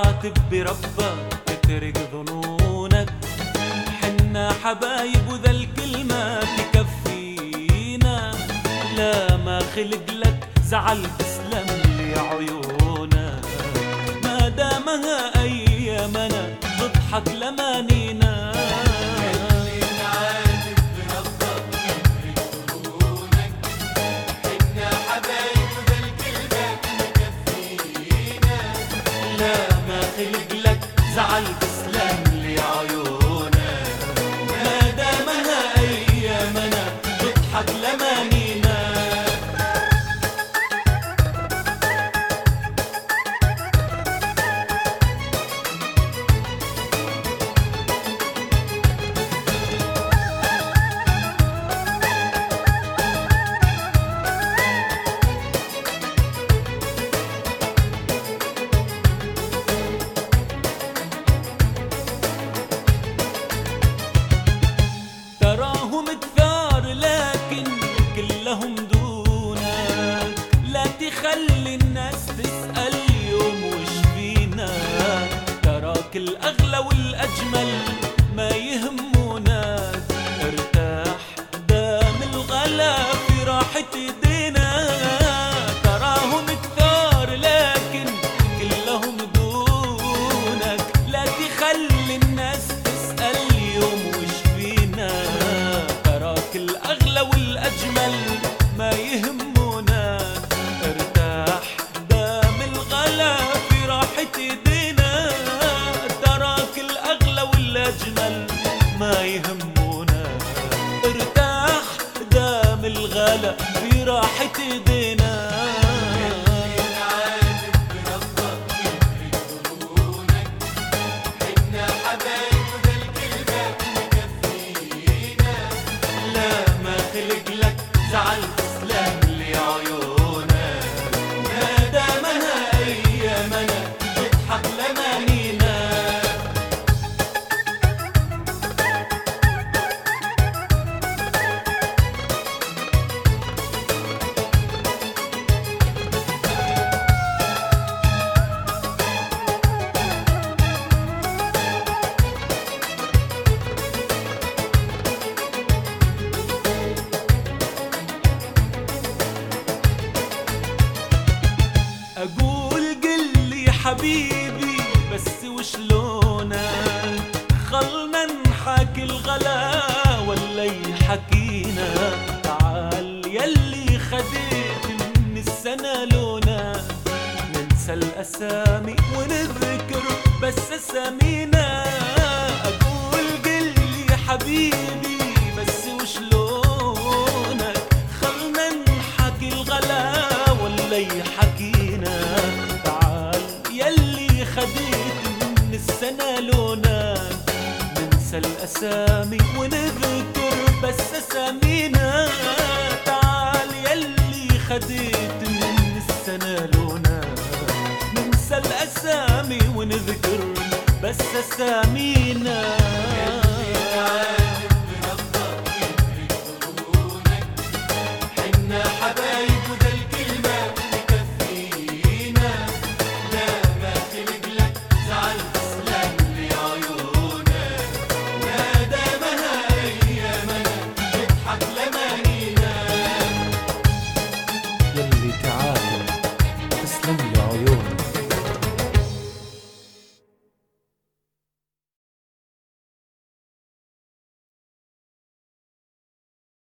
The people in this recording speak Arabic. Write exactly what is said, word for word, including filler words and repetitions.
عاتب بربك اترك ظنونك، حنا حبايب وذا الكلمة تكفينا. لا ما خلق لك زعل تسلم لي عيونك، ما دامها أيامنا تضحك لمانينا. خلق لك زعل تسلم لي عيونك، ما دامها أيامنا تضحك لمانينا. كلهم دونك، لا تخلي الناس تسأل يوم وش فينا. تراك الأغلى والأجمل ما يهمونك، ارتاح دام الغلا في راحة ايدينا. تراهم كثار لكن كلهم دونك، لا تخلي الناس تسأل يوم وش فينا. تراك الأغلى والأجمل ما يهمونك، ارتاح دام الغلا في راحة ايدينا. تراك الأغلى والأجمل ما يهمونك، ارتاح دام الغلا في راحة ايدينا. خلق لك زعل تسلم لي عيونك، ما دامها أيامنا تضحك لمانينا. أقول قلي حبيبي بس وشلونك، خلنا نحكي الغلا ولا يحكينا. تعال يلي خديت من السنة لونك، ننسى الأسامي ونذكر بس أسامينا. أقول قلي حبيبي بس وشلونك، خلنا نحكي الغلا ولا يحكينا. تعال يلي خديت من السنة لونك، ننسى الأسامي ونذكر بس أسامينا. تعال يلي خديت من السنة لونك، ننسى الأسامي ونذكر بس أسامينا.